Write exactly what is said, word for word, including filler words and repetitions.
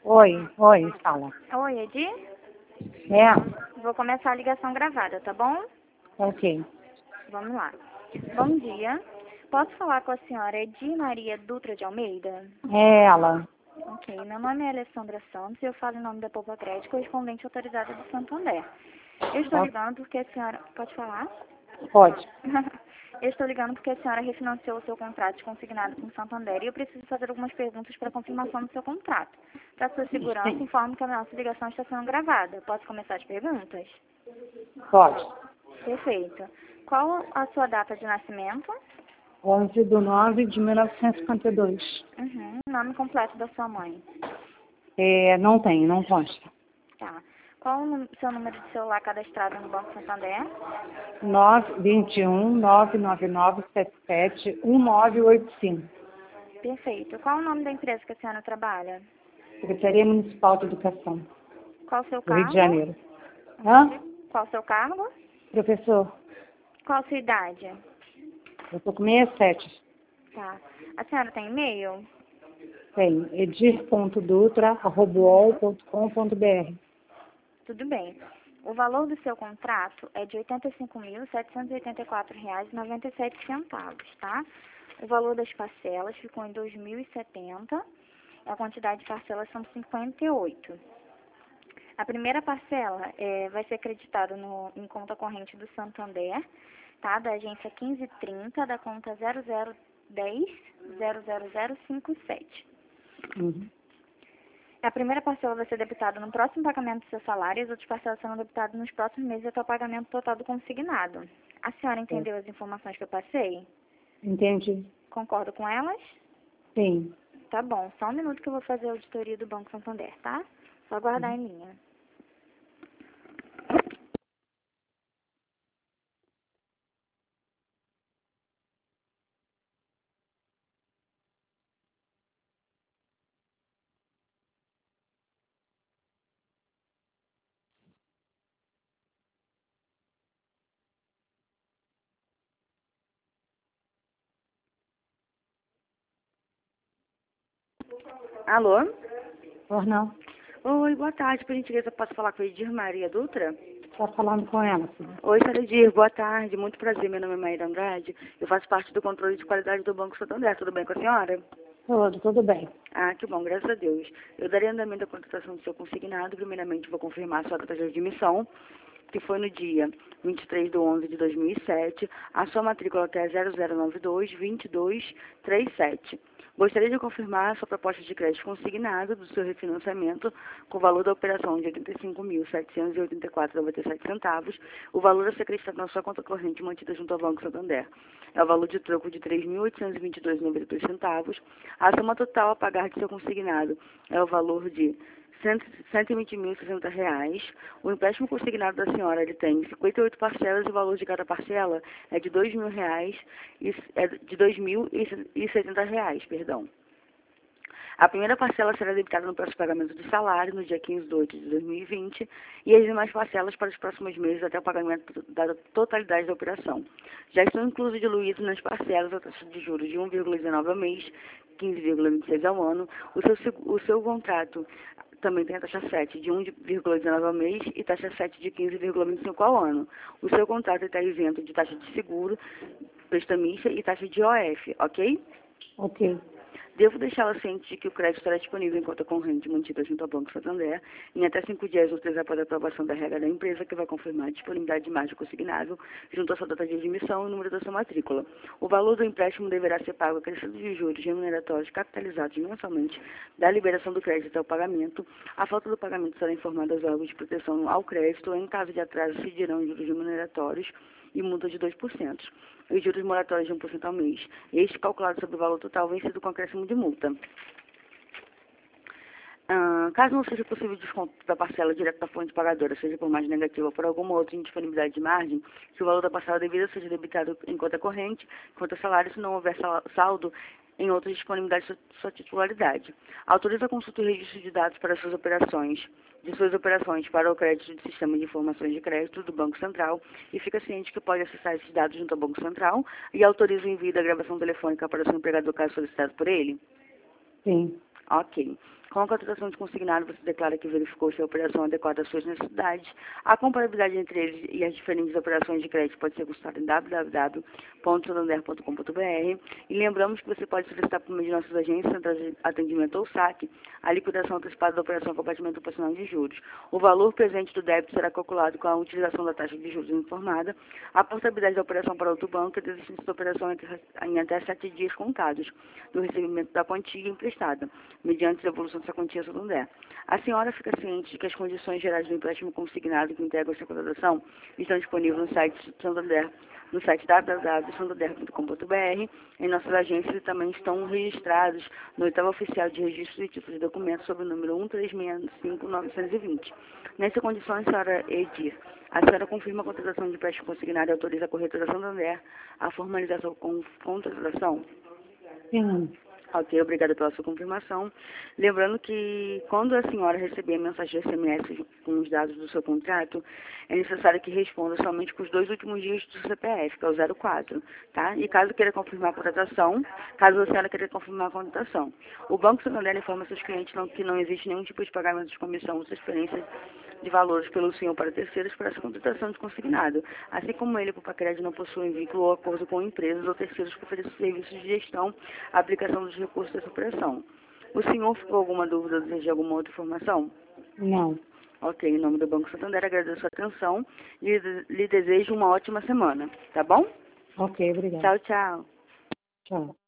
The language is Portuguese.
Oi, oi, fala. Oi, Edi? É, Vou começar a ligação gravada, tá bom? ok. Vamos lá. Bom dia. Posso falar com a senhora Edi Maria Dutra de Almeida? É ela. Ok, meu nome é Alessandra Santos e eu falo em nome da Poupa Crédito, correspondente autorizada do Santander. Eu estou Ó, ligando porque a senhora... Pode falar? pode. Eu estou ligando porque a senhora refinanciou o seu contrato de consignado com o Santander e eu preciso fazer algumas perguntas para confirmação do seu contrato. Para sua segurança, Sim, informo que a nossa ligação está sendo gravada. Posso começar as perguntas? pode. Perfeito. Qual a sua data de nascimento? onze de nove de mil novecentos e cinquenta e dois. Uhum. Nome completo da sua mãe. É, não tem, não consta. Tá. Qual o nú- seu número de celular cadastrado no Banco Santander? nove dois um, nove nove nove, sete sete, um nove oito cinco. Perfeito. Qual o nome da empresa que a senhora trabalha? Secretaria Municipal de Educação Qual o seu do Rio de cargo? Janeiro. Hã? Qual o seu cargo? Professor, Qual a sua idade? eu tô com sessenta e sete. Tá. A senhora tem e-mail? Tem edir ponto dutra arroba u o l ponto com ponto b r. Tudo bem. O valor do seu contrato é de oitenta e cinco mil, setecentos e oitenta e quatro reais e noventa e sete centavos, tá? O valor das parcelas ficou em dois mil e setenta. A quantidade de parcelas são cinquenta e oito. A primeira parcela é, vai ser acreditada no, em conta corrente do Santander, tá? Da agência quinze trinta, da conta zero zero um zero zero zero zero cinco sete. Uhum. A primeira parcela vai ser debitada no próximo pagamento do seu salário e as outras parcelas serão debitadas nos próximos meses até o pagamento total do consignado. A senhora entendeu as informações que eu passei? Entendi? Concorda com elas? Sim. Tá bom, só um minuto que eu vou fazer a auditoria do Banco Santander, tá? Só aguardar em linha. Alô? Por não. Oi, boa tarde. Por gentileza, posso falar com a Edir Maria Dutra? Tá falando com ela, filha. Oi, senhora Edir. Boa tarde. Muito prazer. Meu nome é Maíra Andrade. Eu faço parte do controle de qualidade do Banco Santander. Tudo bem com a senhora? Tudo, tudo bem. Ah, que bom. Graças a Deus. Eu darei andamento à contratação do seu consignado. Primeiramente, vou confirmar a sua data de admissão, que foi no dia vinte e três de onze de dois mil e sete. A sua matrícula que é zero zero nove dois, dois dois três sete. Gostaria de confirmar a sua proposta de crédito consignado do seu refinanciamento com o valor da operação de oitenta e cinco mil, setecentos e oitenta e quatro reais e noventa e sete centavos, o valor a ser acreditado na sua conta corrente mantida junto ao Banco Santander. É o valor de troco de três mil oitocentos e vinte e dois reais e noventa e dois centavos. A soma total a pagar de seu consignado é o valor de cento e vinte mil e sessenta reais. O empréstimo consignado da senhora ele tem cinquenta e oito parcelas e o valor de cada parcela é de dois mil reais e é de dois mil e setenta reais, perdão. A primeira parcela será debitada no próximo pagamento de salário, no dia quinze de oito de dois mil e vinte, e as demais parcelas para os próximos meses até o pagamento da totalidade da operação. Já estão inclusos diluídos nas parcelas a taxa de juros de um vírgula dezenove ao mês, quinze vírgula vinte e seis ao ano. O seu, o seu contrato também tem a taxa sete de um vírgula dezenove ao mês e taxa sete de quinze vírgula vinte e cinco ao ano. O seu contrato está isento de taxa de seguro, prestamista e taxa de O F, ok? Ok. Devo deixá-la ciente de que o crédito estará disponível em conta corrente mantida junto ao Banco Santander em até cinco dias úteis após a aprovação da regra da empresa, que vai confirmar a disponibilidade de margem consignável junto à sua data de admissão e o número da sua matrícula. O valor do empréstimo deverá ser pago acrescido de juros remuneratórios capitalizados mensalmente da liberação do crédito até o pagamento. A falta do pagamento será informada aos órgãos de proteção ao crédito. Em caso de atraso, se dirão juros remuneratórios e multa de dois por cento. Os juros moratórios de um por cento ao mês. Este calculado sobre o valor total vencido com acréscimo de multa. Ah, caso não seja possível desconto da parcela direto da fonte pagadora, seja por margem negativa ou por alguma outra indisponibilidade de margem, se o valor da parcela devida seja debitado em conta corrente, conta salário, se não houver saldo em outras disponibilidades de sua titularidade. Autoriza a consulta e registro de dados para suas operações, de suas operações para o crédito de sistema de informações de crédito do Banco Central e fica ciente que pode acessar esses dados junto ao Banco Central e autoriza o envio da gravação telefônica para o seu empregador caso solicitado por ele? Sim. Ok. Com a contratação de consignado, você declara que verificou se a operação é adequada às suas necessidades. A comparabilidade entre eles e as diferentes operações de crédito pode ser consultada em w w w ponto santander ponto com ponto b r. E lembramos que você pode solicitar por meio de nossas agências, centrais de atendimento ou saque, a liquidação antecipada da operação com abatimento proporcional de juros. O valor presente do débito será calculado com a utilização da taxa de juros informada, a portabilidade da operação para outro banco e a desistência da operação em até sete dias contados do recebimento da quantia emprestada, mediante a devolução dessa quantia a Santander. A senhora fica ciente de que as condições gerais do empréstimo consignado que integra esta contratação estão disponíveis no site do Santander, no site w w w ponto santander ponto com ponto b r. Em nossas agências também estão registrados no oitavo oficial de registro de títulos de documentos sob o número um três seis cinco nove dois zero. Nessas condições, senhora Edir, a senhora confirma a contratação de empréstimo consignado e autoriza a corretora Santander a formalização com contratação? Sim. Ok, obrigada pela sua confirmação. Lembrando que quando a senhora receber a mensagem de S M S com os dados do seu contrato, é necessário que responda somente com os dois últimos dígitos do C P F, que é o zero quatro, tá? E caso queira confirmar a contratação, caso a senhora queira confirmar a contratação, o Banco Santander informa seus clientes não, que não existe nenhum tipo de pagamento de comissão ou transferência de valores pelo senhor para terceiros para essa contratação de consignado, assim como ele, por Pacred, não possui vínculo ou acordo com empresas ou terceiros que ofereçam serviços de gestão, aplicação dos recursos dessa operação. O senhor ficou alguma dúvida ou deseja alguma outra informação? Não. Ok, em nome do Banco Santander, agradeço a atenção e lhe desejo uma ótima semana, tá bom? Ok, obrigada. Tchau, tchau. Tchau.